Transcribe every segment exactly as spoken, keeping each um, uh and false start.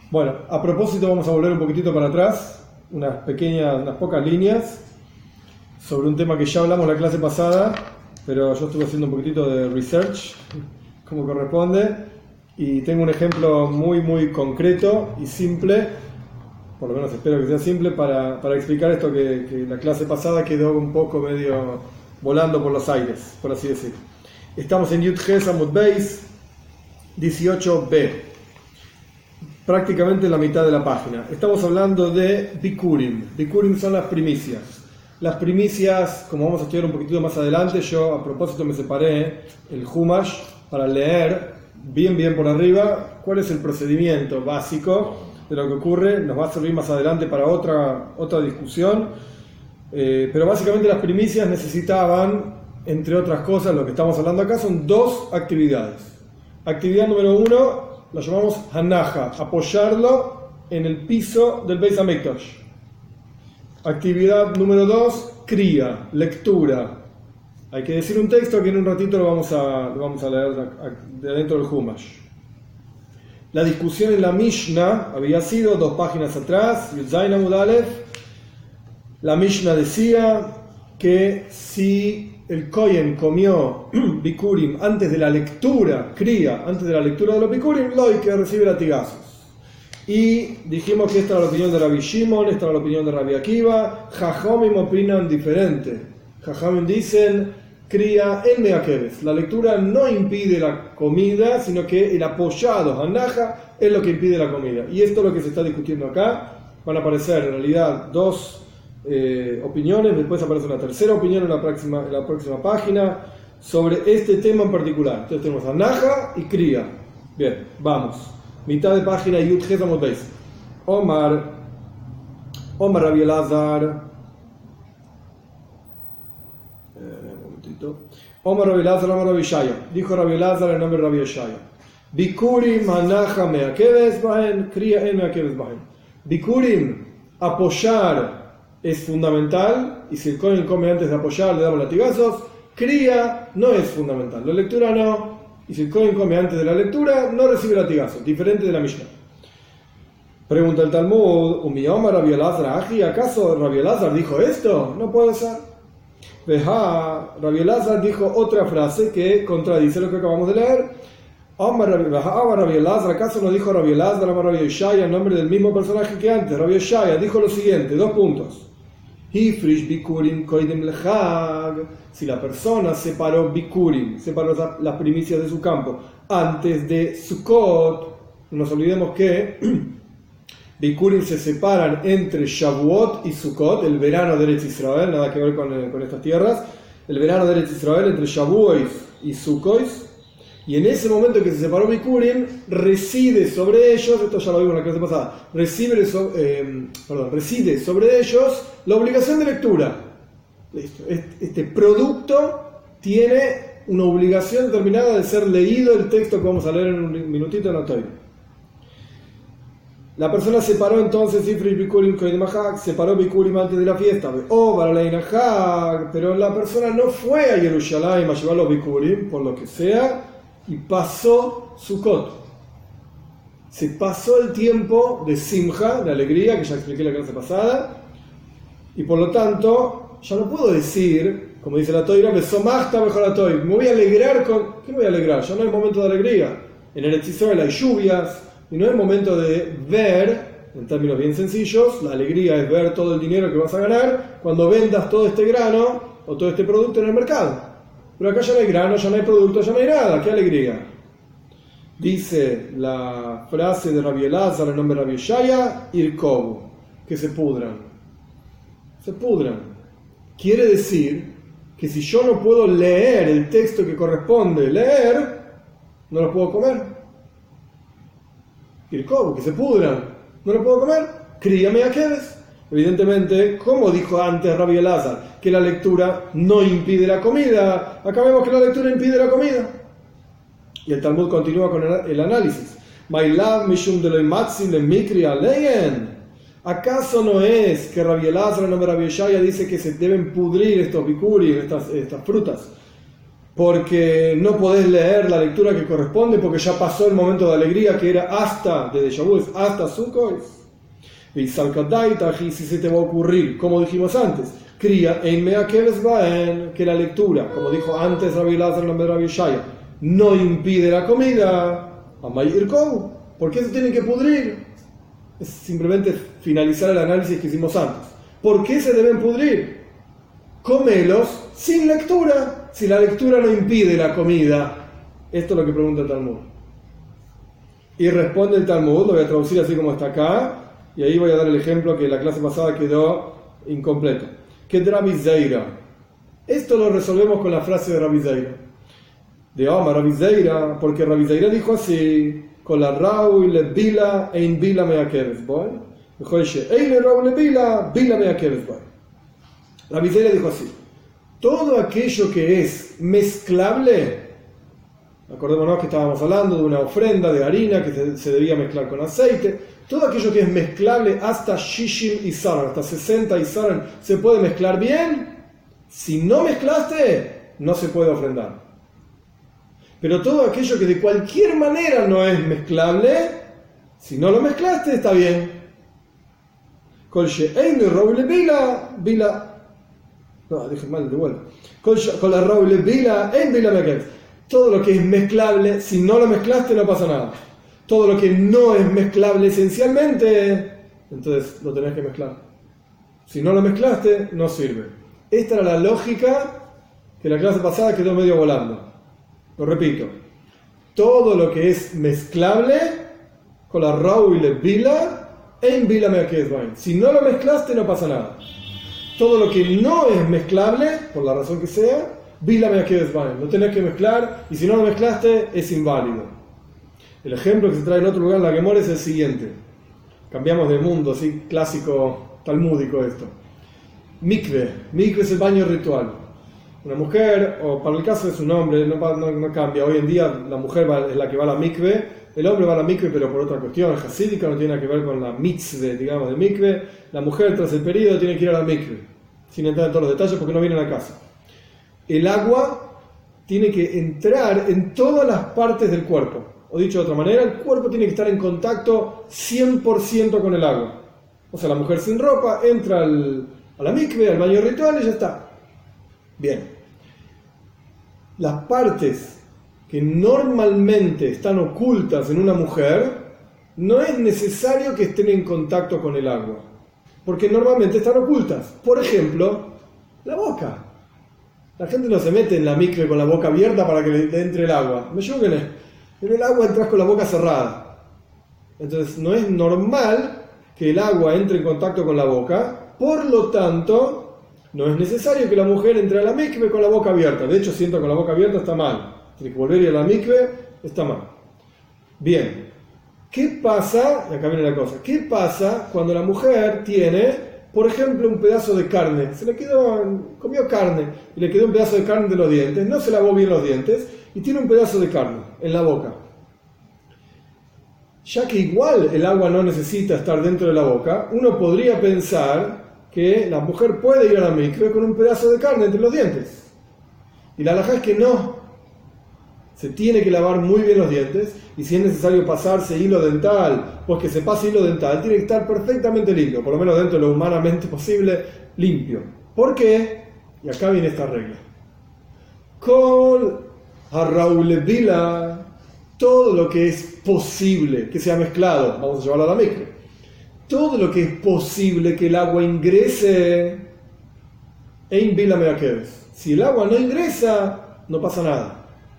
Bueno, a propósito vamos a volver un poquitito para atrás, unas pequeñas, unas pocas líneas, sobre un tema que ya hablamos la clase pasada, pero yo estuve haciendo un poquitito de research, como corresponde, y tengo un ejemplo muy muy concreto y simple, por lo menos espero que sea simple, para, para explicar esto que, que la clase pasada quedó un poco medio volando por los aires, por así decirlo. Estamos en Yud Ches Amud Beis dieciocho b, prácticamente en la mitad de la página. Estamos hablando de Bikurim. Bikurim son las primicias. Las primicias, como vamos a estudiar un poquitito más adelante, yo a propósito me separé el Humash para leer bien bien por arriba cuál es el procedimiento básico de lo que ocurre. Nos va a servir más adelante para otra, otra discusión, eh, pero básicamente las primicias necesitaban, entre otras cosas, lo que estamos hablando acá son dos actividades. Actividad número uno la llamamos Hanaja, apoyarlo en el piso del Beis HaMikdash. Actividad número dos, Kriya, lectura. Hay que decir un texto que en un ratito lo vamos a, lo vamos a leer de adentro del Humash. La discusión en la Mishnah había sido dos páginas atrás, Yud Zayin Amud Aleph. La Mishnah decía que si el Kohen comió Bikurim antes de la lectura, Kriya, antes de la lectura de los Bikurim, lo hay que recibir latigazos. Y dijimos que esta era la opinión de Rabbi Shimon, esta era la opinión de Rabbi Akiva. Jajamim opinan diferente. Jajamim dicen, Kriya en Meakeves. La lectura no impide la comida, sino que el apoyado, Hanaja, es lo que impide la comida. Y esto es lo que se está discutiendo acá. Van a aparecer en realidad dos eh, opiniones, después aparece una tercera opinión en la próxima, en la próxima página sobre este tema en particular. Entonces tenemos Hanaja y Kriya. Bien, vamos. Mitad de página, Yud Ches Amud Beis. Omar, Omar Rabbi Elazar, eh, un momentito. Omar Rabbi Elazar, Omar Rabbi Shaya. Dijo Rabbi Elazar en nombre de Rabbi Shaya. Bikurim Hanaja Meakeves Bahen, Kriya en Meakeves Bahen. Bikurim, apoyar es fundamental, y si el Kohen come antes de apoyar le damos latigazos. Kriya no es fundamental, la lectura no. Y si el Kohen come antes de la lectura, no recibe latigazos, diferente de la Mishnah. Pregunta el Talmud, ¿Umiyoma Rabbi Elazar Aji? ¿Acaso Rabbi Elazar dijo esto? No puede ser. Veja, Rabbi Elazar dijo otra frase que contradice lo que acabamos de leer. Omar Rabbi Elazar, ¿acaso no dijo Rabbi Elazar, Omar Rabbi Shaya, en nombre del mismo personaje que antes? Rabbi Shaya dijo lo siguiente, dos puntos. Hifrish Bikurim Koidem Lechag. Si la persona separó Bikurim, separó las primicias de su campo antes de Sukkot, no nos olvidemos que Bikurim se separan entre Shavuot y Sukkot, el verano de Eretz Israel, nada que ver con, con estas tierras, el verano de Eretz Israel entre Shavuot y Sukkot, y en ese momento que se separó Bikurim, reside sobre ellos, esto ya lo vimos en la clase pasada, reside, eh, perdón, reside sobre ellos la obligación de lectura. Este producto tiene una obligación determinada de ser leído, el texto que vamos a leer en un minutito en la Torah. La persona separó entonces Ifrish Bikurim Koidem Hag, separó Bikurim antes de la fiesta, pero la persona no fue a Jerusalén a llevar los Bikurim, por lo que sea, y pasó Sukkot. Se pasó el tiempo de Simcha, de alegría, que ya expliqué la clase pasada, y por lo tanto ya no puedo decir, como dice la Torah, me voy a alegrar con... ¿Qué me voy a alegrar? Ya no hay momento de alegría. En Eretz Israel hay lluvias, y no es momento de ver, en términos bien sencillos, la alegría es ver todo el dinero que vas a ganar cuando vendas todo este grano o todo este producto en el mercado. Pero acá ya no hay grano, ya no hay producto, ya no hay nada. ¡Qué alegría! Dice la frase de Rabbi Elazar en nombre de Rabbi Shaya, Irkobu, que se pudran. Se pudran. Quiere decir que si yo no puedo leer el texto que corresponde leer, no lo puedo comer. Irkobu, que se pudran. No lo puedo comer. Kriya Meakeves. Evidentemente, como dijo antes Rabbi Elazar, que la lectura no impide la comida, acá vemos que la lectura impide la comida. Y el Talmud continúa con el análisis. ¿Acaso no es que Rabbi Elazar, en nombre de Rabbi Shaya, dice que se deben pudrir estos bikurim, estas, estas frutas, porque no podés leer la lectura que corresponde, porque ya pasó el momento de alegría que era hasta, desde Shavuos hasta Sukkot. Y Salkadaita, si se te va a ocurrir, como dijimos antes, cría en Meakeres Baen, que la lectura, como dijo antes Rabbi Lazar Lamed Rabbi Shaya, no impide la comida, Amay Irkou, ¿por qué se tienen que pudrir? Es simplemente finalizar el análisis que hicimos antes. ¿Por qué se deben pudrir? Comelos sin lectura, si la lectura no impide la comida. Esto es lo que pregunta el Talmud. Y responde el Talmud, lo voy a traducir así como está acá, y ahí voy a dar el ejemplo que la clase pasada quedó incompleto. Que es Rabbi Zeira. Esto lo resolvemos con la frase de Rabbi Zeira. De Omar Rabbi Zeira, porque Rabbi Zeira dijo así, con la Raúl le Bila ein Bila meakeres boy. Dijo ella, Eile Raúl le Bila, Bila meakeres boy. Rabbi Zeira dijo así, todo aquello que es mezclable, acordémonos que estábamos hablando de una ofrenda de harina que se, se debía mezclar con aceite, todo aquello que es mezclable hasta shishim isaran, hasta sesenta isaran, se puede mezclar bien. Si no mezclaste, no se puede ofrendar. Pero todo aquello que de cualquier manera no es mezclable, si no lo mezclaste, está bien. Con No, dije mal de vuelta. Con la roble vila en vila mequeres. Todo lo que es mezclable, si no lo mezclaste, no pasa nada. Todo lo que no es mezclable esencialmente, entonces lo tenés que mezclar. Si no lo mezclaste, no sirve. Esta era la lógica que la clase pasada quedó medio volando. Lo repito. Todo lo que es mezclable, con la roble vila en vila mequeres. Si no lo mezclaste, no pasa nada. Todo lo que no es mezclable, por la razón que sea, Bila meakeres baen, lo tenés que mezclar, y si no lo mezclaste, es inválido. El ejemplo que se trae en otro lugar en la Gemara es el siguiente. Cambiamos de mundo, así clásico talmúdico esto. Mikve. Mikve es el baño ritual. Una mujer, o para el caso de su nombre, no, no, no cambia. Hoy en día la mujer va, es la que va a la mikve, el hombre va a la mikve, pero por otra cuestión hasídica, no tiene nada que ver con la mitzvah, digamos, de mikve. La mujer, tras el periodo, tiene que ir a la mikve, sin entrar en todos los detalles porque no viene a la casa. El agua tiene que entrar en todas las partes del cuerpo. O dicho de otra manera, el cuerpo tiene que estar en contacto cien por ciento con el agua. O sea, la mujer sin ropa entra al, a la mikve, al baño ritual y ya está. Bien. Las partes que normalmente están ocultas en una mujer, no es necesario que estén en contacto con el agua, porque normalmente están ocultas. Por ejemplo, la boca. La gente no se mete en la mikve con la boca abierta para que le entre el agua. Me llevo que en el agua entras con la boca cerrada. Entonces no es normal que el agua entre en contacto con la boca, por lo tanto no es necesario que la mujer entre a la mikve con la boca abierta. De hecho, si entra con la boca abierta está mal. Tiene que volver a ir a la mikve, está mal. Bien, ¿qué pasa? Y acá viene la cosa. ¿Qué pasa cuando la mujer tiene, por ejemplo, un pedazo de carne? Se le quedó, comió carne y le quedó un pedazo de carne entre los dientes, no se lavó bien los dientes y tiene un pedazo de carne en la boca. Ya que igual el agua no necesita estar dentro de la boca, uno podría pensar que la mujer puede ir a la mikve con un pedazo de carne entre los dientes. Y la halajá es que no. Se tiene que lavar muy bien los dientes, y si es necesario pasarse hilo dental, pues que se pase hilo dental, tiene que estar perfectamente limpio, por lo menos dentro de lo humanamente posible, limpio. ¿Por qué? Y acá viene esta regla. Con arraulevila, todo lo que es posible que sea mezclado, vamos a llevarlo a la mikve. Todo lo que es posible que el agua ingrese, en vila meakeres. Si el agua no ingresa, no pasa nada.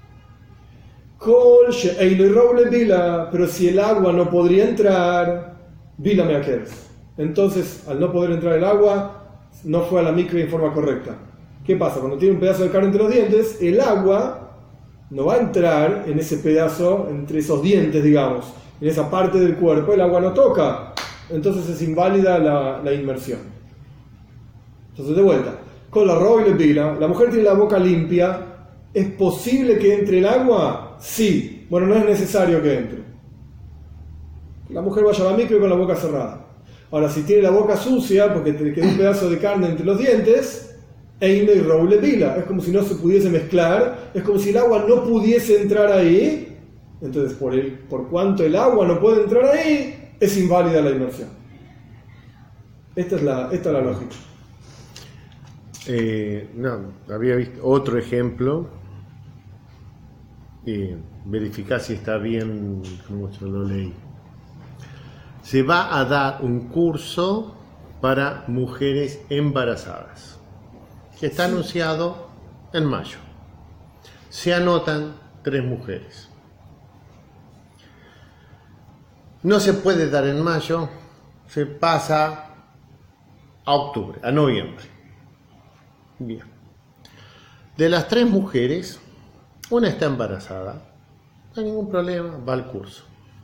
Pero si el agua no podría entrar, vila meakeres. Entonces, al no poder entrar el agua, no fue a la mikve en forma correcta. ¿Qué pasa? Cuando tiene un pedazo de carne entre los dientes, el agua no va a entrar en ese pedazo, entre esos dientes, digamos, en esa parte del cuerpo, el agua no toca. Entonces es inválida la, la inmersión. Entonces, de vuelta, con la roble vila, la mujer tiene la boca limpia, ¿es posible que entre el agua? Sí. Bueno, no es necesario que entre. La mujer vaya a la mikve con la boca cerrada. Ahora, si tiene la boca sucia, porque te quedó un pedazo de carne entre los dientes, Eine y Roule Vila. Es como si no se pudiese mezclar, es como si el agua no pudiese entrar ahí. Entonces, por, el, por cuanto el agua no puede entrar ahí, es inválida la inmersión. Esta es la, esta es la lógica. Eh, no, había visto otro ejemplo. Eh, verificar si está bien como yo lo leí. Se va a dar un curso para mujeres embarazadas, que está sí. anunciado en mayo. Se anotan tres mujeres. No se puede dar en mayo, se pasa a octubre, a noviembre. Bien. De las tres mujeres, una está embarazada, no hay ningún problema, va al curso.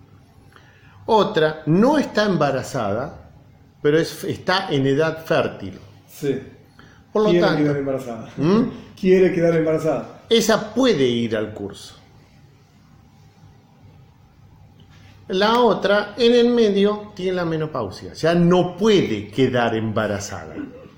Otra no está embarazada, pero es, está en edad fértil. Sí. Por lo Quiere tanto, quedar embarazada. ¿Mm? Quiere quedar embarazada. Esa puede ir al curso. La otra, en el medio, tiene la menopausia. Ya no puede quedar embarazada.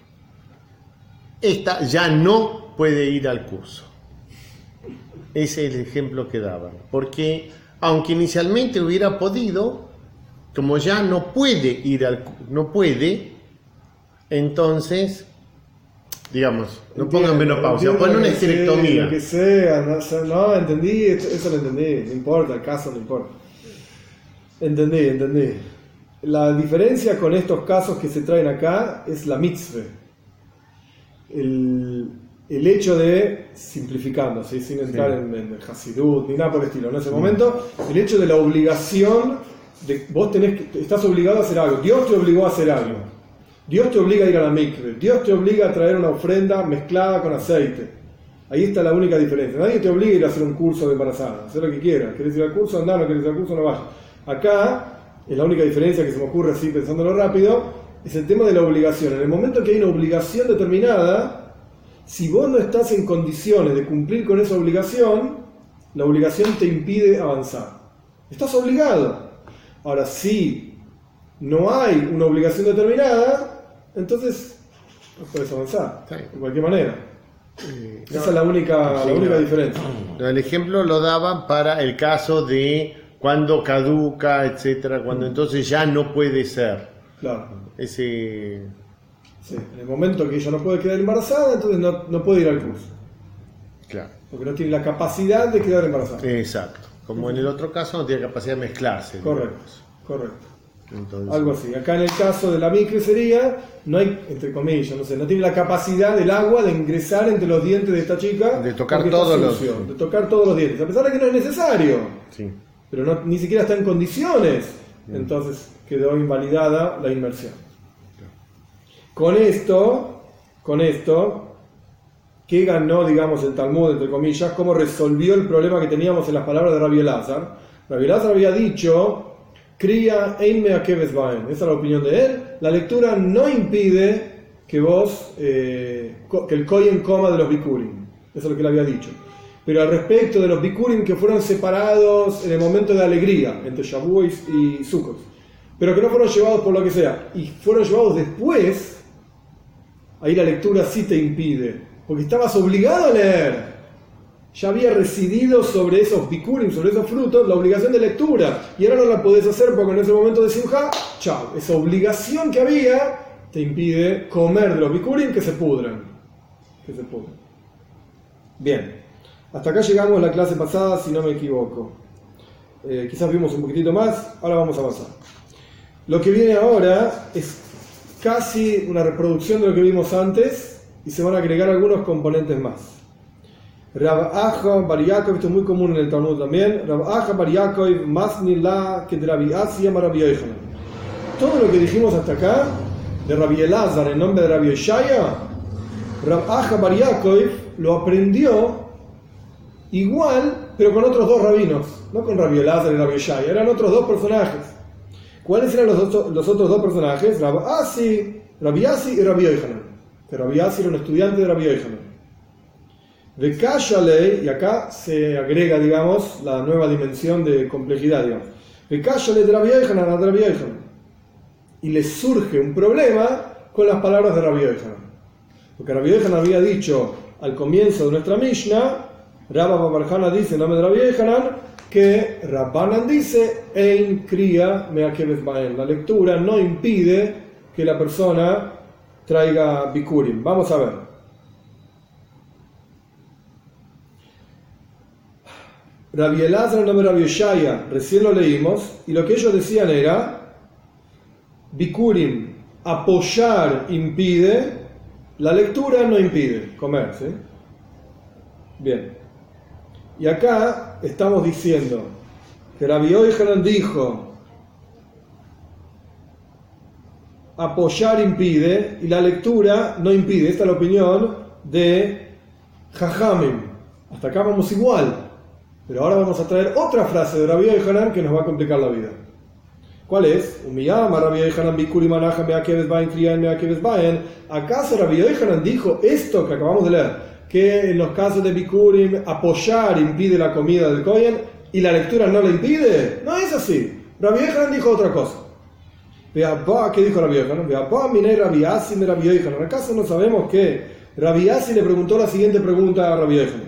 Esta ya no puede ir al curso. Ese es el ejemplo que daban. Porque, aunque inicialmente hubiera podido, como ya no puede ir al no puede, entonces, digamos, no pongan menopausia, ponen una esterectomía. Lo que sea, no, no, entendí, eso lo entendí, no importa, el caso no importa. Entendí, entendí. La diferencia con estos casos que se traen acá es la mitzvah. El, el hecho de, simplificando, ¿sí? Sin entrar sí. en, en el Hasidut ni nada por el estilo, en ese sí. momento, el hecho de la obligación, de, vos tenés que, estás obligado a hacer algo, Dios te obligó a hacer algo, Dios te obliga a ir a la mikve, Dios te obliga a traer una ofrenda mezclada con aceite. Ahí está la única diferencia. Nadie te obliga a ir a hacer un curso de embarazada, hacer lo que quieras. ¿Querés ir al curso? Andá, no querés ir al curso, no vayas. Acá, es la única diferencia que se me ocurre así pensándolo rápido, es el tema de la obligación. En el momento que hay una obligación determinada, si vos no estás en condiciones de cumplir con esa obligación, la obligación te impide avanzar. Estás obligado. Ahora, si no hay una obligación determinada, entonces no puedes avanzar, sí. de cualquier manera. Eh, Esa no, es la única, sí, la única no. diferencia. El ejemplo lo daban para el caso de cuando caduca, etcétera, cuando mm. entonces ya no puede ser. Claro. Ese... Sí, en el momento que ella no puede quedar embarazada, entonces no, no puede ir al curso. Claro. Porque no tiene la capacidad de quedar embarazada. Exacto. Como en el otro caso no tiene capacidad de mezclarse. Correcto, digamos. correcto. Entonces, algo así. Acá en el caso de la micre sería, no hay, entre comillas, no sé, no tiene la capacidad del agua de ingresar entre los dientes de esta chica. De tocar todos los de tocar todos los dientes, a pesar de que no es necesario. Sí. Pero no, ni siquiera está en condiciones. Mm. Entonces quedó invalidada la inmersión. Con esto, con esto, ¿qué ganó, digamos, el Talmud, entre comillas? ¿Cómo resolvió el problema que teníamos en las palabras de Rabbi Elazar? Rabbi Elazar había dicho, Cría Einme Akeves Baen. Esa es la opinión de él. La lectura no impide que vos, eh, que el Kohen coma de los Bikurim. Eso es lo que él había dicho. Pero al respecto de los Bikurim que fueron separados en el momento de alegría, entre Shavuot y Sukkot, pero que no fueron llevados por lo que sea, y fueron llevados después, ahí la lectura sí te impide, porque estabas obligado a leer. Ya había residido sobre esos bikurim, sobre esos frutos, la obligación de lectura, y ahora no la podés hacer porque en ese momento de simja, chao, esa obligación que había te impide comer de los bikurim que se pudran, que se pudran. Bien, hasta acá llegamos la clase pasada, si no me equivoco. Eh, quizás vimos un poquitito más, ahora vamos a avanzar. Lo que viene ahora es casi una reproducción de lo que vimos antes y se van a agregar algunos componentes más. Rav Acha bar Yaakov, esto es muy común en el Talmud también. Rav Acha bar Yaakov, Masnila, que de Rabbi Asi llama Rabbi Yochanan. Todo lo que dijimos hasta acá, de Rabbi Elazar en nombre de Rabbi Yoshaya, Rav Acha bar Yaakov lo aprendió igual, pero con otros dos rabinos, no con Rabbi Elazar y Rabbi Yoshaya, eran otros dos personajes. ¿Cuáles eran los, dos, los otros dos personajes? Rav Asi, Rabbi Asi y Rabbi Yochanan. Que Rabbi Asi era un estudiante de Rabbi Yochanan. Vekashale, y acá se agrega, digamos, la nueva dimensión de complejidad, digamos. Vekashale de Rabbi Yochanan a Rabbi Yochanan. Y le surge un problema con las palabras de Rabbi Yochanan. Porque Rabbi Yochanan había dicho al comienzo de nuestra Mishnah, Rabba Babarjana dice en nombre de Rabbi Yochanan, que Rabbanan dice, Ein Kriya Meakeves Baen. La lectura no impide que la persona traiga Bikurim. Vamos a ver. Rabbi Elazar en nombre de Rabbi Yoshaya, recién lo leímos, y lo que ellos decían era, Bikurim, apoyar impide, la lectura no impide comer, ¿sí? Bien. Y acá estamos diciendo que Rabbi Yochanan dijo apoyar impide y la lectura no impide. Esta es la opinión de Jajamim. Hasta acá vamos igual. Pero ahora vamos a traer otra frase de Rabbi Yochanan que nos va a complicar la vida. ¿Cuál es? Umiyama Rabbi Yochanan bikurim anaja meakeves baen kriyan meakeves baen. ¿Acaso Rabbi Yochanan dijo esto que acabamos de leer? Que en los casos de Bikurim apoyar impide la comida del Kohen y la lectura no la impide. No es así. Rabbi Yochanan dijo otra cosa. ¿Qué dijo Rabbi Yochanan? ¿Acaso no sabemos que Rabbi Asi le preguntó la siguiente pregunta a Rabbi Yochanan?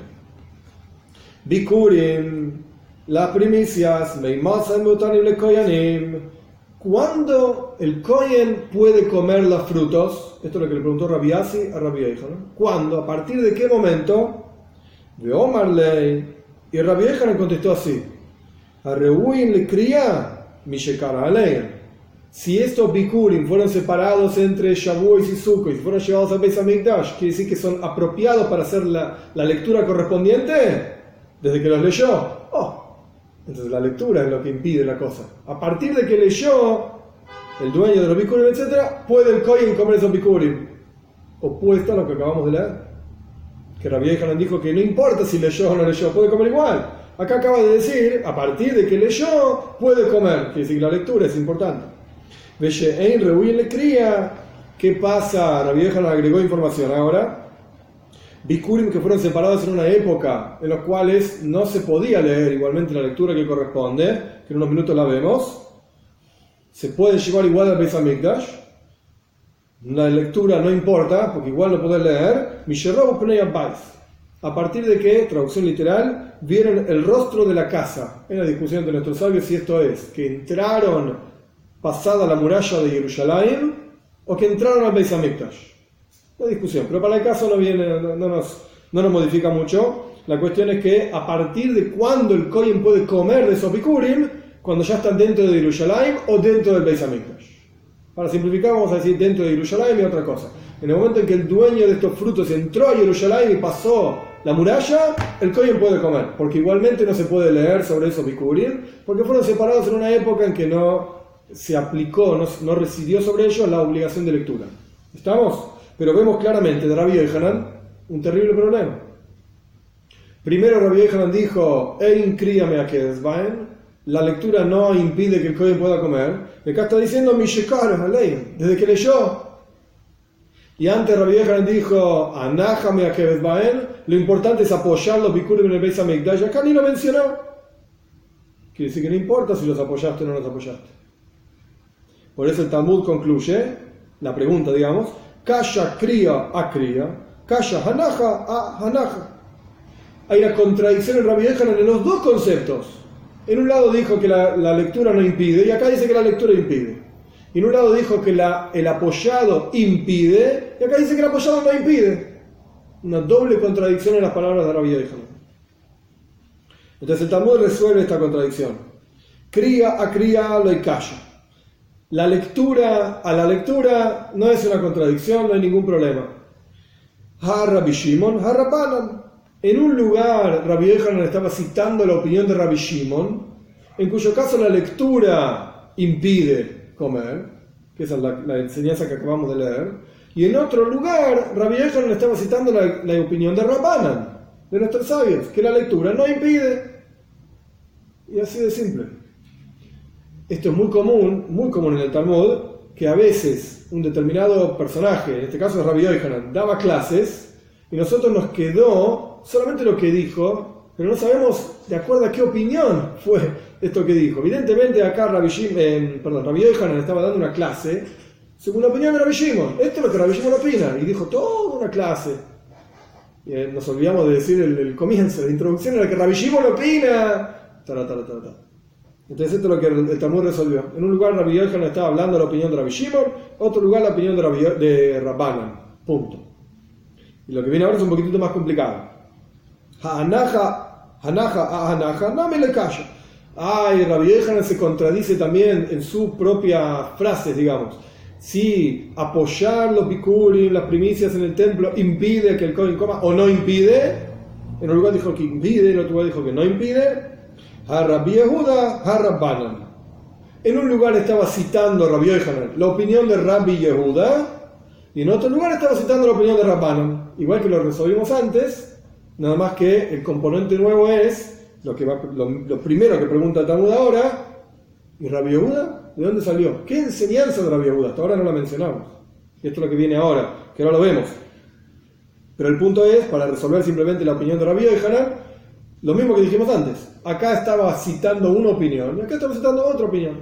Bikurim, las primicias, ¿cuándo el Kohen puede comer los frutos? Esto es lo que le preguntó Rabbi Asi a Rabbi Yochanan. ¿Cuándo? ¿A partir de qué momento? De Omarley. Y Rabbi Yochanan contestó así: Arreuin le cría mi shekara alein. Si estos bikurim fueron separados entre Shavuot y Sukkot y fueron llevados al Beis Hamikdash, quiere decir que son apropiados para hacer la, la lectura correspondiente desde que los leyó. Oh, entonces la lectura es lo que impide la cosa. A partir de que leyó el dueño de los bikurim, etcétera, puede el Kohen comer esos bikurim. Opuesto a lo que acabamos de leer, que Rabbi Yochanan dijo que no importa si leyó o no leyó, puede comer igual. Acá acaba de decir, a partir de que leyó, puede comer. Quiere decir que la lectura es importante. Ve'she'ein reuin le cría. ¿Qué pasa? Rabbi Yochanan agregó información ahora. Bikurim que fueron separados en una época en los cuales no se podía leer igualmente la lectura que corresponde, que en unos minutos la vemos. Se puede llevar igual al Beis Hamikdash. La lectura no importa, porque igual no podés leer. Misherrob pnei habayis. A partir de que, traducción literal, vieron el rostro de la casa. En la discusión de nuestros sabios si esto es que entraron pasada la muralla de Jerusalén o que entraron al Beis Hamikdash. La discusión, pero para el caso no, viene, no, no, nos, no nos modifica mucho. La cuestión es que a partir de cuándo el Kohen puede comer de esos bikurim, cuando ya están dentro de Jerusalén o dentro del Beis Hamikdash. Para simplificar vamos a decir dentro de Jerusalén y otra cosa. En el momento en que el dueño de estos frutos entró a Jerusalén y pasó la muralla, el Kohen puede comer, porque igualmente no se puede leer sobre esos bikurim, porque fueron separados en una época en que no se aplicó, no, no residió sobre ellos la obligación de lectura. ¿Estamos? Pero vemos claramente de Rabbi Yochanan un terrible problema. Primero Rabbi Yochanan dijo, Ein kriya meakeves baen, la lectura no impide que el Kohen pueda comer. Y acá está diciendo, mi shekar alein, desde que leyó. Y antes Rabbi Yochanan dijo, anaja meakeves baen, lo importante es apoyar los bikurim en el Beis Hamikdash. Acá ni lo mencionó. Quiere decir que no importa si los apoyaste o no los apoyaste. Por eso el Talmud concluye, la pregunta digamos, Kasha kriya a kriya, Kasha hanaja a hanaja. Hay una contradicción en Rabbi Yochanan en los dos conceptos. En un lado dijo que la, la lectura no impide, y acá dice que la lectura impide. Y en un lado dijo que la, el apoyado impide, y acá dice que el apoyado no impide. Una doble contradicción en las palabras de Rabbi Yochanan. Entonces el Talmud resuelve esta contradicción. Kriya a kriya lo y kasha. La lectura a la lectura no es una contradicción, no hay ningún problema. Ha Rabbi Shimon, ha Rabbanan. En un lugar Rabbi Yochanan estaba citando la opinión de Rabbi Shimon, en cuyo caso la lectura impide comer, que esa es la, la enseñanza que acabamos de leer, y en otro lugar Rabbi Yochanan estaba citando la, la opinión de Rabbanan, de nuestros sabios, que la lectura no impide. Y así de simple. Esto es muy común, muy común en el Talmud, que a veces un determinado personaje, en este caso es Rabbi Yochanan, daba clases y nosotros nos quedó solamente lo que dijo, pero no sabemos de acuerdo a qué opinión fue esto que dijo. Evidentemente acá Rabbi, Jim, eh, perdón, Rabbi Yochanan estaba dando una clase según la opinión de Rabbi Shimon. Esto es lo que Rabbi Shimon opina. Y dijo toda una clase. Y eh, nos olvidamos de decir el, el comienzo, la introducción era que Rabbi Shimon opina. Tara, tara, tara, tara. Entonces esto es lo que el, el Talmud resolvió. En un lugar Rabbi Yochanan estaba hablando de la opinión de Rabbi Shimon, otro lugar la opinión de, Rabbi, de Rabbanan. Punto. Y lo que viene ahora es un poquitito más complicado. Ha'anaja, hanaja, ha'anaja, no me le callo. Ay, Rabbi Yochanan se contradice también en sus propias frases, digamos. Si apoyar los bikurim, las primicias en el templo, impide que el Kohen coma o no impide. En un lugar dijo que impide, en otro lugar dijo que no impide. A Rabbi Yehuda, a Rabbanan. En un lugar estaba citando Rabbi Yochanan la opinión de Rabbi Yehuda, y en otro lugar estaba citando la opinión de Rabbanan. Igual que lo resolvimos antes, nada más que el componente nuevo es lo, que va, lo, lo primero que pregunta el Talmud ahora. ¿Y Rabbi Yehuda? ¿De dónde salió? ¿Qué enseñanza de Rabbi Yehuda? Hasta ahora no la mencionamos. Y esto es lo que viene ahora, que ahora lo vemos. Pero el punto es, para resolver simplemente la opinión de Rabbi Yochanan, lo mismo que dijimos antes. Acá estaba citando una opinión y acá estaba citando otra opinión.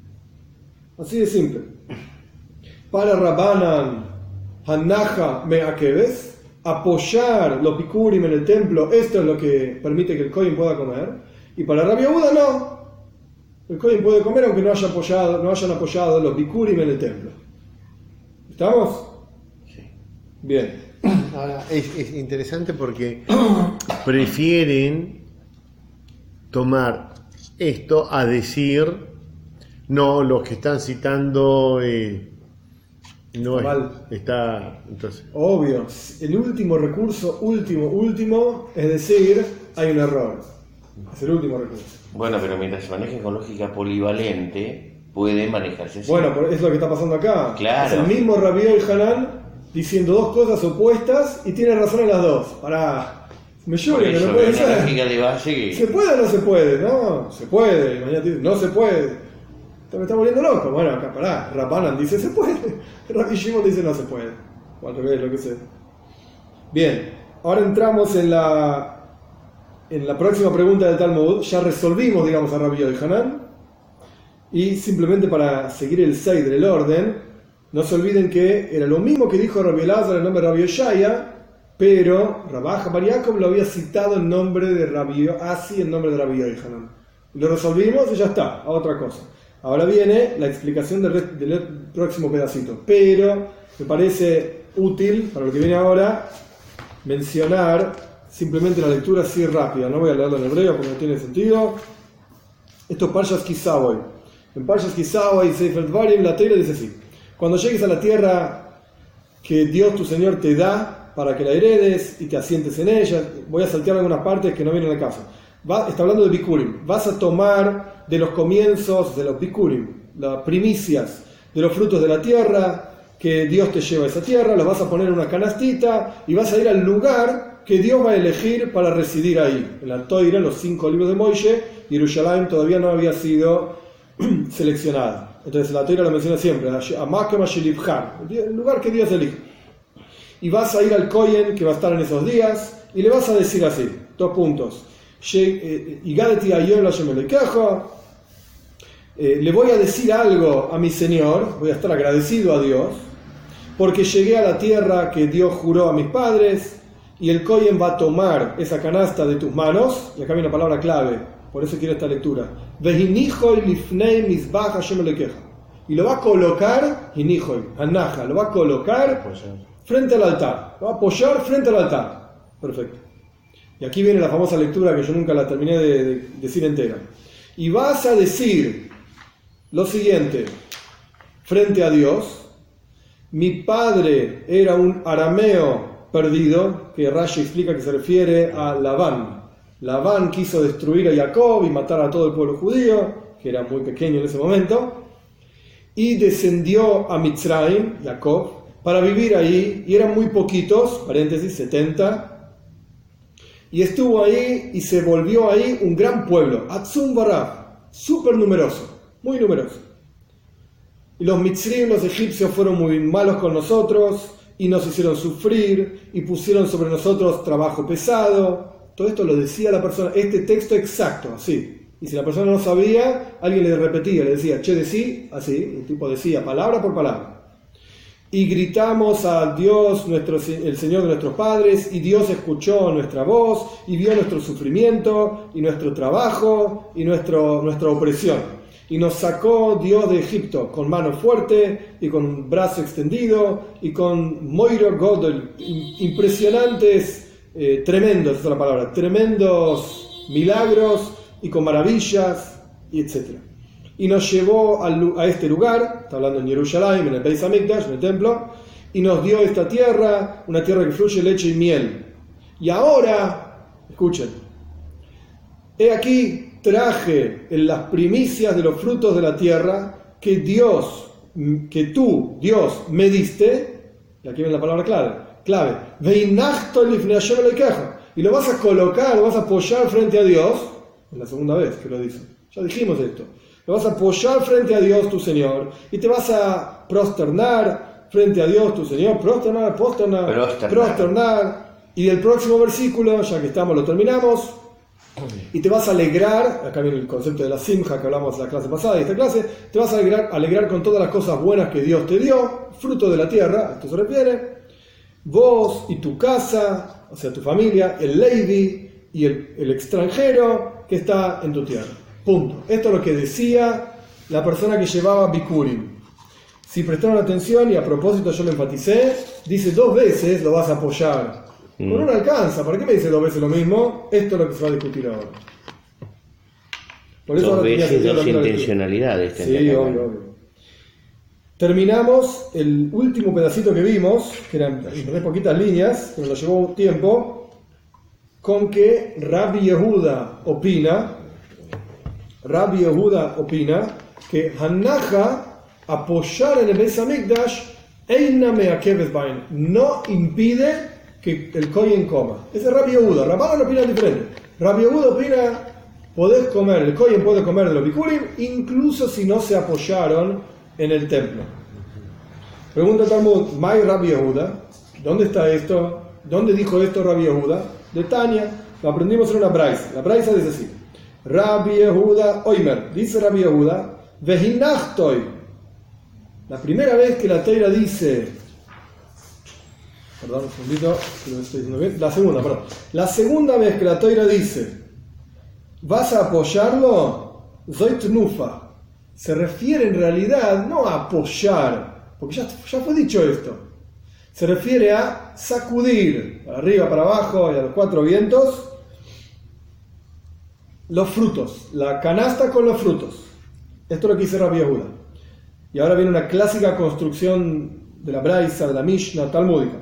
Así de simple. Para Rabbanan, Hanaja Me'akeves, apoyar los bikurim en el templo, esto es lo que permite que el Kohen pueda comer. Y para Rabbi Yehuda no. El Kohen puede comer aunque no, haya apoyado, no hayan apoyado los bikurim en el templo. ¿Estamos? Sí. Bien. Ahora, es, es interesante porque prefieren tomar esto a decir, no, los que están citando eh, no es, está, entonces. Obvio, el último recurso, último, último, es decir, hay un error. Es el último recurso. Bueno, pero mientras se maneje con lógica polivalente, puede manejarse así. Bueno, es lo que está pasando acá. Claro. Es el mismo Rabbi Yochanan diciendo dos cosas opuestas y tiene razón en las dos. Pará, me llueve, que no puede ser. Lógica de base que... ¿Se puede o no se puede? No, se puede. Mañana te dice, no se puede. Me está volviendo loco. Bueno, acá pará. Rabbanan dice se puede. Rabbi Shimon dice no se puede. O al revés, lo que sea. Bien, ahora entramos en la en la próxima pregunta del Talmud. Ya resolvimos, digamos, a Rabbi Yochanan. Y simplemente para seguir el seis del orden, no se olviden que era lo mismo que dijo Rabbi Elazar en nombre de Rabbi Oshaya, pero Rabbi Bar Yaakov lo había citado en nombre de Rabbi Asi, en nombre de Rabbi Yochanan. Lo resolvimos y ya está, a otra cosa. Ahora viene la explicación del, del próximo pedacito, pero me parece útil para lo que viene ahora mencionar simplemente la lectura así rápida. No voy a leerlo en hebreo porque no tiene sentido. Esto es Parshas Kisaboy. En Parshas Kisaboy, Sefer Dvarim, la Torá dice así: cuando llegues a la tierra que Dios tu Señor te da para que la heredes y te asientes en ella, voy a saltear algunas partes que no vienen al caso. Va, está hablando de Bikurim. Vas a tomar de los comienzos de los Bikurim, las primicias de los frutos de la tierra, que Dios te lleva a esa tierra, los vas a poner en una canastita y vas a ir al lugar que Dios va a elegir para residir ahí. En la Torá, los cinco libros de Moishe, Jerusalén todavía no había sido seleccionada. Entonces la Torá lo menciona siempre, el lugar que Dios elige. Y vas a ir al Kohen que va a estar en esos días y le vas a decir así, dos puntos. Eh, le voy a decir algo a mi Señor, voy a estar agradecido a Dios, porque llegué a la tierra que Dios juró a mis padres, y el Kohen va a tomar esa canasta de tus manos, y acá viene una palabra clave, por eso quiero esta lectura. Y lo va a colocar, anaja, lo va a colocar frente al altar, lo va a apoyar frente al altar. Perfecto. Y aquí viene la famosa lectura que yo nunca la terminé de, de decir entera. Y vas a decir lo siguiente frente a Dios: mi padre era un arameo perdido, que Rashi explica que se refiere a Labán. Labán quiso destruir a Jacob y matar a todo el pueblo judío, que era muy pequeño en ese momento, y descendió a Mitzrayim, Jacob, para vivir ahí, y eran muy poquitos, paréntesis, setenta, y estuvo ahí y se volvió ahí un gran pueblo, Atzum Barab, súper numeroso, muy numeroso. Y los Mitzrim, los egipcios, fueron muy malos con nosotros y nos hicieron sufrir y pusieron sobre nosotros trabajo pesado. Todo esto lo decía la persona, este texto exacto, así. Y si la persona no sabía, alguien le repetía, le decía, che, decí, así, el tipo decía palabra por palabra. y gritamos a Dios, nuestro, el Señor de nuestros padres, y Dios escuchó nuestra voz, y vio nuestro sufrimiento, y nuestro trabajo, y nuestro, nuestra opresión. Y nos sacó Dios de Egipto con mano fuerte, y con un brazo extendido, y con Moiro Godel, impresionantes, eh, tremendos, esa es la palabra, tremendos milagros, y con maravillas, y etcétera. Y nos llevó al, a este lugar, está hablando en Jerusalén, en el Beis Hamikdash, en el templo, y nos dio esta tierra, una tierra que fluye leche y miel. Y ahora, escuchen, he aquí traje en las primicias de los frutos de la tierra que Dios, que tú, Dios, me diste, y aquí viene la palabra clave, clave, y lo vas a colocar, lo vas a apoyar frente a Dios, es la segunda vez que lo dice, ya dijimos esto. Lo vas a apoyar frente a Dios tu Señor y te vas a prosternar frente a Dios tu Señor, prosternar, prosternar, prosternar, prosternar. Y del próximo versículo, ya que estamos, lo terminamos, y te vas a alegrar, acá viene el concepto de la simja que hablamos en la clase pasada y esta clase, te vas a alegrar, alegrar con todas las cosas buenas que Dios te dio, fruto de la tierra, a esto se refiere, vos y tu casa, o sea tu familia, el Levi y el, el extranjero que está en tu tierra. Punto. Esto es lo que decía la persona que llevaba Bikurim. Si prestaron atención, y a propósito yo lo enfaticé, dice dos veces lo vas a apoyar. Mm. Con una alcanza. ¿Para qué me dice dos veces lo mismo? Esto es lo que se va a discutir ahora. Por eso dos ahora veces, dos intencionalidades. Sí, obvio, obvio. Terminamos el último pedacito que vimos, que eran tres poquitas líneas, pero nos llevó tiempo, con que Rabbi Yehuda opina, Rabbi Yehuda opina que Hanaja, apoyar en el Beis Hamikdash, Eina me'akeves bain, no impide que el Kohen coma. Ese es Rabbi Yehuda. Rabbanan opina diferente. Rabbi Yehuda opina, podés comer, el Kohen puede comer de los Bikurim, incluso si no se apoyaron en el templo. Pregunta Talmud, May Rabbi Yehuda, ¿dónde está esto? ¿Dónde dijo esto Rabbi Yehuda? De Tania, lo aprendimos en una braisa. La braisa dice así: Rabbi Yehuda Oimer, dice Rabbi Yehuda, Vehinachtoy. La primera vez que la Teira dice, perdón, un segundito, que lo estoy diciendo bien. La segunda, perdón. La segunda vez que la Teira dice, vas a apoyarlo, Zoitnufa, se refiere en realidad no a apoyar, porque ya, ya fue dicho esto. Se refiere a sacudir, para arriba, para abajo y a los cuatro vientos, los frutos, la canasta con los frutos. Esto es lo que dice Rabbi Yehuda. Y ahora viene una clásica construcción de la Braisa, de la Mishnah talmúdica.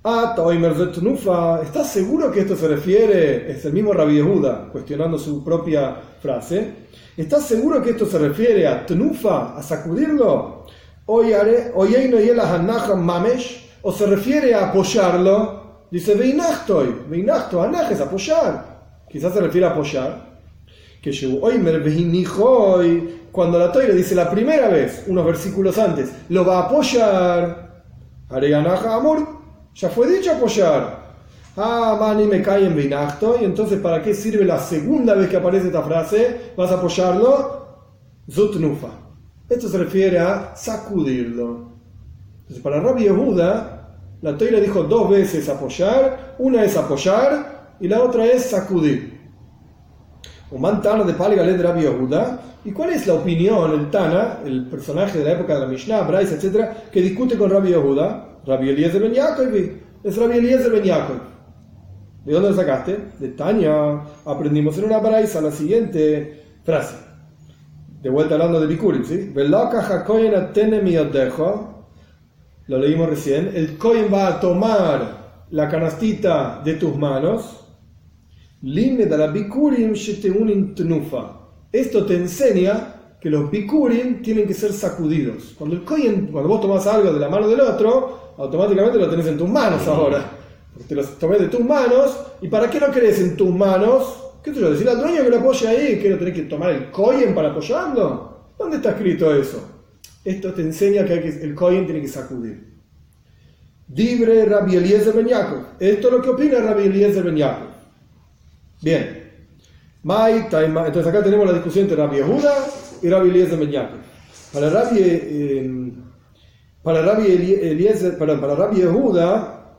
¿Estás seguro que esto se refiere? Es el mismo Rabbi Yehuda cuestionando su propia frase. ¿Estás seguro que esto se refiere a tnufa, a sacudirlo? ¿O se refiere a apoyarlo? Dice veinachtoy, veinachto, anaj es apoyar. Quizás se refiere a apoyar. Que cuando la Toira dice la primera vez, unos versículos antes, lo va a apoyar. Areanaja amor, ya fue dicho apoyar. Ah, mani me cae en veinachto. Y entonces, ¿para qué sirve la segunda vez que aparece esta frase? ¿Vas a apoyarlo? Zutnufa. Esto se refiere a sacudirlo. Entonces, para Rabbi Yehuda, la Toira dijo dos veces apoyar. Una es apoyar y la otra es sacudir. Un Tana de Palgalet de Rabbi Yehuda. ¿Y cuál es la opinión, el Tana, el personaje de la época de la Mishnah, Braisa, etcétera, que discute con Rabbi Yehuda? Rabbi Eliezer ben Yaakov. Es Rabbi Eliezer ben Yaakov. ¿De dónde lo sacaste? De Tanya. Aprendimos en una Braisa la siguiente frase. De vuelta hablando de Bikurim, ¿sí? Lo leímos recién. El Kohen va a tomar la canastita de tus manos. Esto te enseña que los Bikurim tienen que ser sacudidos. Cuando el Kohen, cuando vos tomás algo de la mano del otro, automáticamente lo tenés en tus manos ahora. Porque te lo tomé de tus manos. ¿Y para qué lo querés en tus manos? ¿Qué te lo decís al dueño que lo apoye ahí? ¿Que lo tenés que tomar el Kohen para apoyarlo? ¿Dónde está escrito eso? Esto te enseña que, hay que el Kohen tiene que sacudir. Dibre Rabbi Eliezer ben Yaakov. Esto es lo que opina Rabbi Eliezer ben Yaakov. Bien. Entonces acá tenemos la discusión entre Rabbi Yehuda y Rabbi Eliezer ben Yaakov. Para Rabbi eh, Para Rabbi Eliezer, para, para Rabbi Yehuda,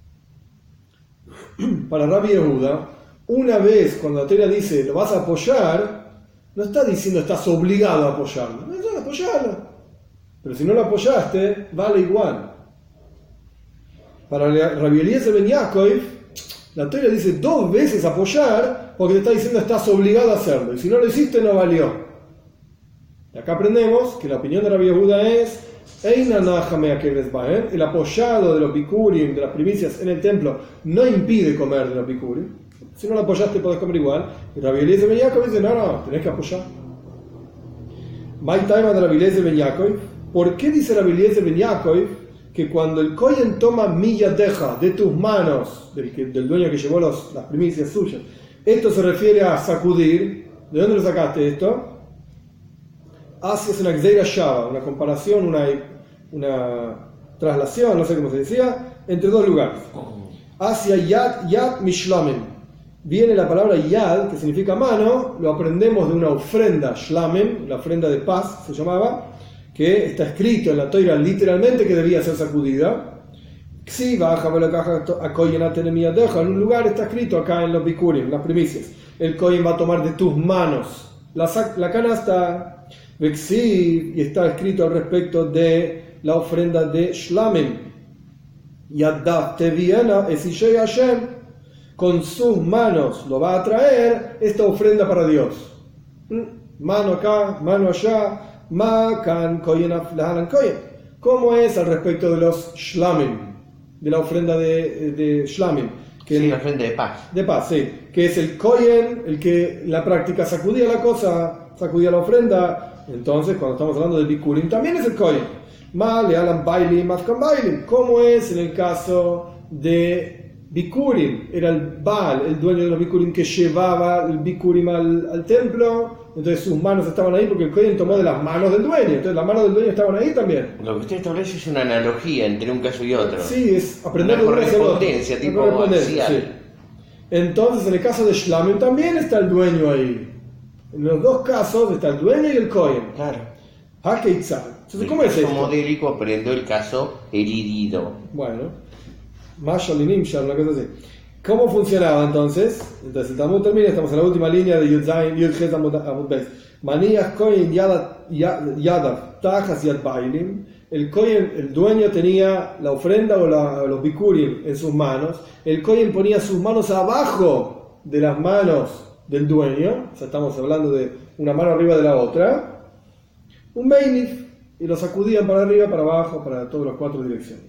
para Rabbi Yehuda, una vez cuando la Torah dice lo vas a apoyar, no está diciendo estás obligado a apoyarlo, no estás apoyarlo. Pero si no lo apoyaste, vale igual. Para Rabbi Eliezer ben Yaakov, la Torah dice dos veces apoyar porque te está diciendo estás obligado a hacerlo. Y si no lo hiciste, no valió. Y acá aprendemos que la opinión de Rabbi Yehuda es el apoyado de los bikurim, de las primicias en el templo, no impide comer de los bikurim. Si no lo apoyaste, podés comer igual. Y Rabbi Eliezer ben Yaakov dice, no, no, tenés que apoyar. Maitaima de Rabbi Eliezer ben Yaakov. ¿Por qué dice Rabbi Eliezer ben Yaakov que cuando el Kohen toma milladeja de tus manos, del, que, del dueño que llevó los, las primicias suyas, esto se refiere a sacudir? ¿De dónde lo sacaste esto? Así es una Gzeira Shava, una comparación, una, una traslación, no sé cómo se decía, entre dos lugares. Hacia Yad, Yad Mishlamen. Viene la palabra Yad, que significa mano, lo aprendemos de una ofrenda, Shlamen, la ofrenda de paz se llamaba, que está escrito en la Torah literalmente que debía ser sacudida. Si baja a Kohen atenemia deja, en un lugar está escrito acá en los Bikurim, las primicias. El Kohen va a tomar de tus manos la, la canasta. Y está escrito al respecto de la ofrenda de Shlamen. Yadav Teviena Esishei Hashem, con sus manos lo va a traer esta ofrenda para Dios. Mano acá, mano allá. ¿Cómo es al respecto de los Shlamen? De la ofrenda de, de Shlamen. Que sí, el, la ofrenda de paz. De paz, sí. Que es el Kohen, el que en la práctica sacudía la cosa, sacudía la ofrenda. Entonces, cuando estamos hablando de Bikurim, también es el Kohen. Male alan bailim, mafkan bailim. ¿Cómo es en el caso de Bikurim? Era el Baal, el dueño de los Bikurim, que llevaba el Bikurim al, al templo. Entonces sus manos estaban ahí porque el Kohen tomó de las manos del dueño. Entonces las manos del dueño estaban ahí también. Lo que usted establece es una analogía entre un caso y otro. Sí, es aprender una de uno hacia el otro. correspondencia, tipo Una correspondencia, axial. sí. Entonces en el caso de Shlamen también está el dueño ahí. En los dos casos está el dueño y el Kohen. Claro. Hakeitzal. Entonces, ¿cómo el es caso esto? modélico aprendo el caso herido. Bueno, Mashalim Shar, una cosa así. ¿Cómo funcionaba entonces? Entonces el Talmud termina, estamos en la última línea de Yudzain, Yudchet Amud Beis. Manías Kohen Yadav Tajas Yad Bailim. El Kohen, el dueño tenía la ofrenda o, la, o los bikurim en sus manos. El Kohen ponía sus manos abajo de las manos del dueño. O sea, estamos hablando de una mano arriba de la otra. Un Beinif. Y lo sacudían para arriba, para abajo, para todas las cuatro direcciones.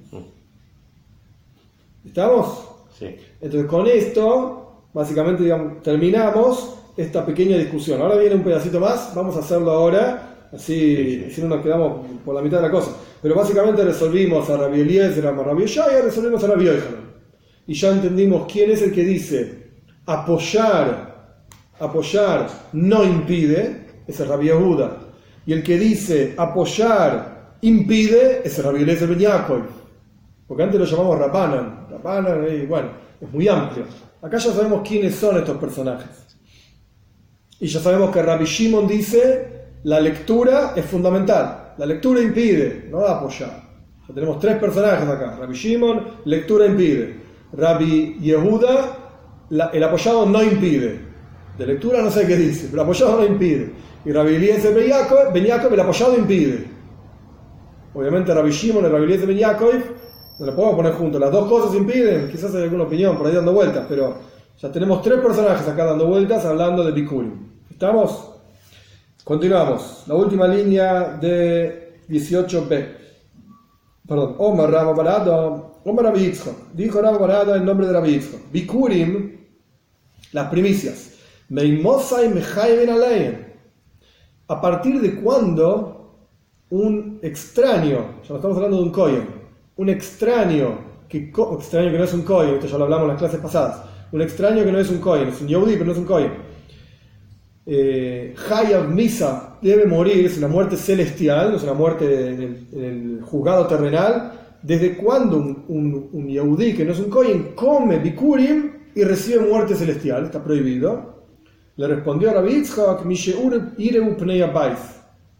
¿Estamos? Sí. Entonces con esto, básicamente digamos, terminamos esta pequeña discusión. Ahora viene un pedacito más, vamos a hacerlo ahora, así sí, sí. Si no nos quedamos por la mitad de la cosa. Pero básicamente resolvimos a Rabbi Eliezer, a Rabbi Yeshaya, resolvimos a Rabbi Yochanan. Y ya entendimos quién es el que dice apoyar, apoyar no impide, ese es Rabbi Yehuda. Y el que dice apoyar impide, ese es Rabbi Eliezer ben Yaakov. Porque antes lo llamamos Rabbanan. Rabbanan, y bueno, es muy amplio. Acá ya sabemos quiénes son estos personajes. Y ya sabemos que Rabbi Shimon dice, la lectura es fundamental. La lectura impide, no da apoyar. Ya tenemos tres personajes acá. Rabbi Shimon, lectura impide. Rabbi Yehuda, la, el apoyado no impide. De lectura no sé qué dice, pero el apoyado no impide. Y Rabbi Eliezer ben Yaakov, ben Yaakov, el apoyado impide. Obviamente Rabbi Shimon y Rabbi Eliezer ben Yaakov no lo podemos poner juntos. Las dos cosas impiden. Quizás hay alguna opinión por ahí dando vueltas, pero ya tenemos tres personajes acá dando vueltas hablando de Bikurim. ¿Estamos? Continuamos. La última línea de dieciocho b. Perdón. Omar Rabba Barado. Omar Rabbi Yitzchak. Dijo Rabba Barado en nombre de Rabbi Yitzchak. Bikurim, las primicias. Meimosai Mechaiven Aleim. ¿A partir de cuándo un extraño, ya no estamos hablando de un Kohen, un extraño que, extraño que no es un Kohen, esto ya lo hablamos en las clases pasadas, un extraño que no es un Kohen, es un Yehudi pero no es un Kohen, eh, Hayav Misa, debe morir, es una muerte celestial, no es una muerte en el, en el juzgado terrenal? ¿Desde cuándo un, un, un Yehudi que no es un Kohen come Bikurim y recibe muerte celestial? Está prohibido. Le respondió a Rabbi Yitzchak,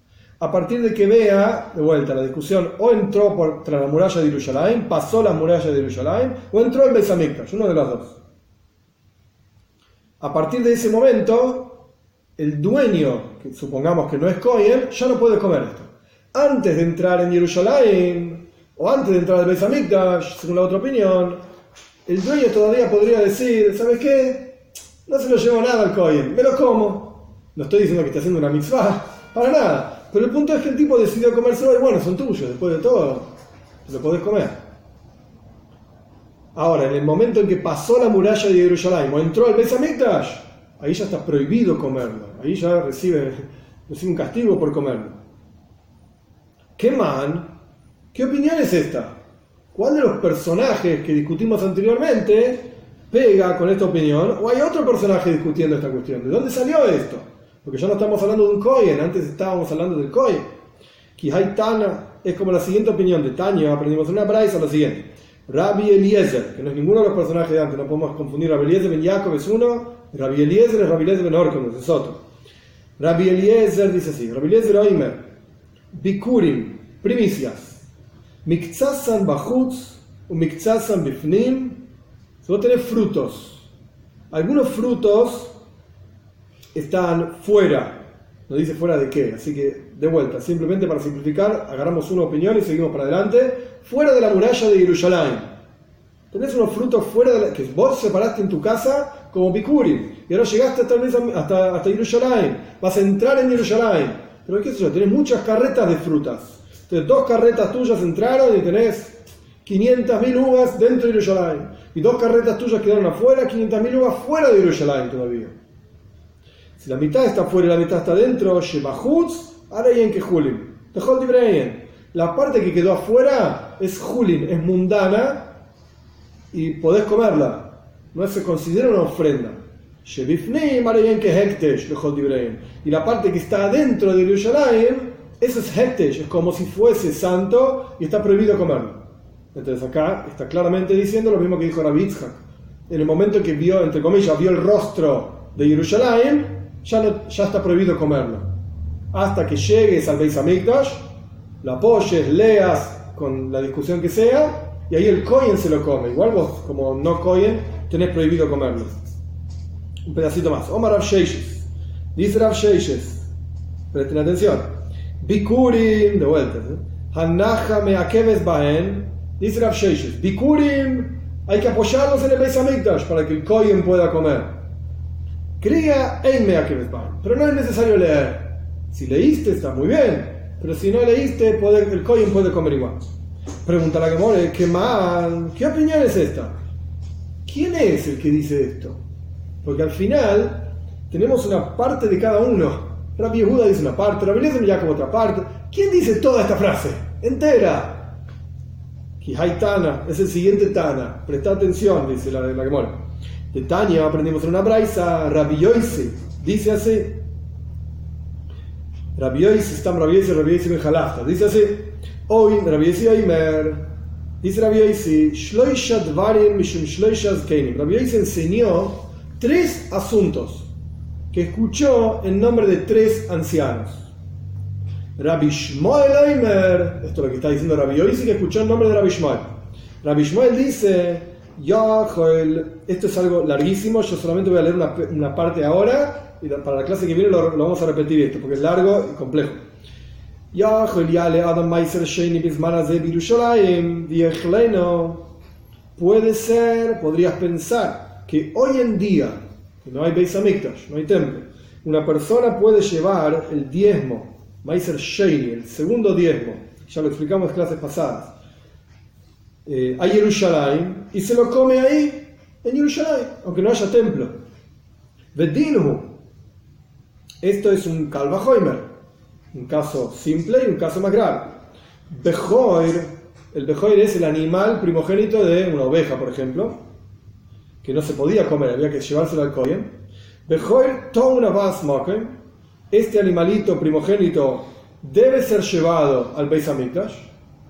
a partir de que vea, de vuelta, la discusión, o entró por tras la muralla de Jerusalén, pasó la muralla de Jerusalén, o entró el Beis Hamikdash, uno de los dos. A partir de ese momento, el dueño, que supongamos que no es Cohen, ya no puede comer esto. Antes de entrar en Jerusalén, o antes de entrar al Beis Hamikdash, según la otra opinión, el dueño todavía podría decir, ¿sabes qué? No se lo llevo nada al Cohen, me lo como. No estoy diciendo que esté haciendo una mitzvah, para nada. Pero el punto es que el tipo decidió comérselo y bueno, son tuyos, después de todo, lo podés comer. Ahora, en el momento en que pasó la muralla de Jerusalén o entró al Beis Hamikdash, ahí ya está prohibido comerlo. Ahí ya recibe, recibe un castigo por comerlo. ¿Qué man? ¿Qué opinión es esta? ¿Cuál de los personajes que discutimos anteriormente pega con esta opinión? ¿O hay otro personaje discutiendo esta cuestión? ¿De dónde salió esto? Porque ya no estamos hablando de un Cohen, antes estábamos hablando del Cohen. Kihai Tana es como la siguiente opinión de Tanya, aprendimos en una braisa lo siguiente. Rabbi Eliezer, que no es ninguno de los personajes de antes, no podemos confundir. Rabbi Eliezer ben Jacob es uno, Rabbi Eliezer es Rabbi Eliezer ben Orkon, es otro. Rabbi Eliezer dice así, Rabbi Eliezer Oimer, Bikurim, primicias, Miktsatsan Bachutz, o Miktsatsan Bifnim, si vos tenés frutos, algunos frutos están fuera, no dice fuera de qué, así que de vuelta, simplemente para simplificar, agarramos una opinión y seguimos para adelante. Fuera de la muralla de Jerusalén, tenés unos frutos fuera de la, que vos separaste en tu casa como Bikurim, y ahora llegaste hasta, hasta, hasta Jerusalén, vas a entrar en Jerusalén, pero qué sé yo, tenés muchas carretas de frutas, entonces dos carretas tuyas entraron y tenés quinientas mil uvas dentro de Jerusalén, y dos carretas tuyas quedaron afuera, quinientas mil uvas fuera de Jerusalén todavía. Si la mitad está fuera y la mitad está dentro, Shebahutz, Areyen que Julim. Dejó el Dibreyen. La parte que quedó afuera es Julim, es mundana y podés comerla. No se considera una ofrenda. Shebifnim, Areyen que Hektesh, dejó el Dibreyen. Y la parte que está adentro de Jerusalén, eso es Hektesh, es como si fuese santo y está prohibido comerlo. Entonces acá está claramente diciendo lo mismo que dijo Rabbi Yitzhak. En el momento que vio, entre comillas, vio el rostro de Jerusalén, Ya, no, ya está prohibido comerlo. Hasta que llegues al Beis Hamikdash, lo apoyes, leas con la discusión que sea, y ahí el Cohen se lo come. Igual vos, como no Cohen, tenés prohibido comerlo. Un pedacito más. Omar Rav Sheishes. Dice Rav Sheishes. Presten atención. Bikurim, de vuelta. Hanacha meakeves bahen. Dice Rav Sheishes. Bikurim, hay que apoyarlos en el Beis Hamikdash para que el Cohen pueda comer. Cría pero no es necesario leer. Si leíste está muy bien, pero si no leíste puede, el Cohen puede comer igual. Pregunta la Gemara, ¿qué mal? ¿Qué opinión es esta? ¿Quién es el que dice esto? Porque al final tenemos una parte de cada uno. Rabbi Yehuda dice una parte, Rabbi Eliezer ya como otra parte. ¿Quién dice toda esta frase? Entera. Kihai Tana, es el siguiente Tana. Presta atención, dice la, la Gemara. De Tanya aprendimos en una braisa, Rabbi Yoisi, dice así, Rabbi Yoisi, está Rabbi Yoisi, Rabbi Yoisi ben Jalafta, dice así, hoy Rabbi Yoisi Oimer, dice Rabbi Yoisi, Shloisha Dvarim Mishum Shloisha Zkenim. Rabbi Yoisi enseñó tres asuntos que escuchó en nombre de tres ancianos. Rabbi Shmuel Oimer, esto es lo que está diciendo Rabbi Yoisi, que escuchó en nombre de Rabbi Shmuel. Rabbi Shmuel dice, Ya, Joel, esto es algo larguísimo, yo solamente voy a leer una, una parte ahora y para la clase que viene lo, lo vamos a repetir esto porque es largo y complejo. Ya, Joel, ya le Adam Meiser Sheini Bismanaze Birushalayim Diechleno. Puede ser, podrías pensar que hoy en día, que no hay Beis Hamikdash, no hay templo, una persona puede llevar el diezmo, Meiser Sheini, el segundo diezmo, ya lo explicamos en clases pasadas. Eh, a Jerusalén y se lo come ahí en Jerusalén, aunque no haya templo. Vedinhu, esto es un Kalvahoimer, un caso simple y un caso más grave. Bejoir, el Bejoir es el animal primogénito de una oveja, por ejemplo, que no se podía comer, había que llevárselo al Kohen. Bejoir touna vas moken, este animalito primogénito debe ser llevado al Beis Hamikdash.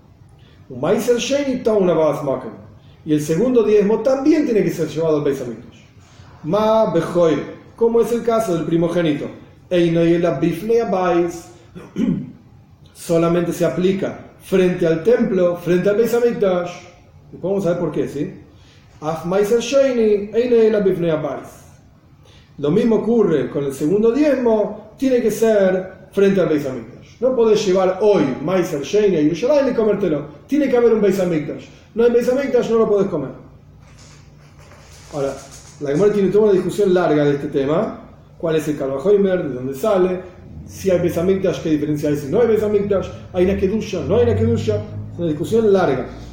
Y el segundo diezmo también tiene que ser llevado al Beis Hamikdash. Ma bejoir, como es el caso del primogénito. solamente se aplica frente al templo, frente al Beis Hamikdash. Y podemos saber por qué, ¿sí? Af Meiser Sheini, Eine Ela Bifnei Abais. Lo mismo ocurre con el segundo diezmo, tiene que ser frente al Beis Hamikdash. No podés llevar hoy Meiser Sheini a Yerushalayim y comértelo. Tiene que haber un Beis Hamikdash. No hay Beis Hamikdash, no lo podés comer. Ahora, la Gemara tiene toda una discusión larga de este tema. ¿Cuál es el Kal Vachomer? ¿De dónde sale? Si hay Beis Hamikdash, ¿qué diferencia hay si no hay Beis Hamikdash? ¿Hay una Kedusha? ¿No hay una Kedusha? Es una discusión larga.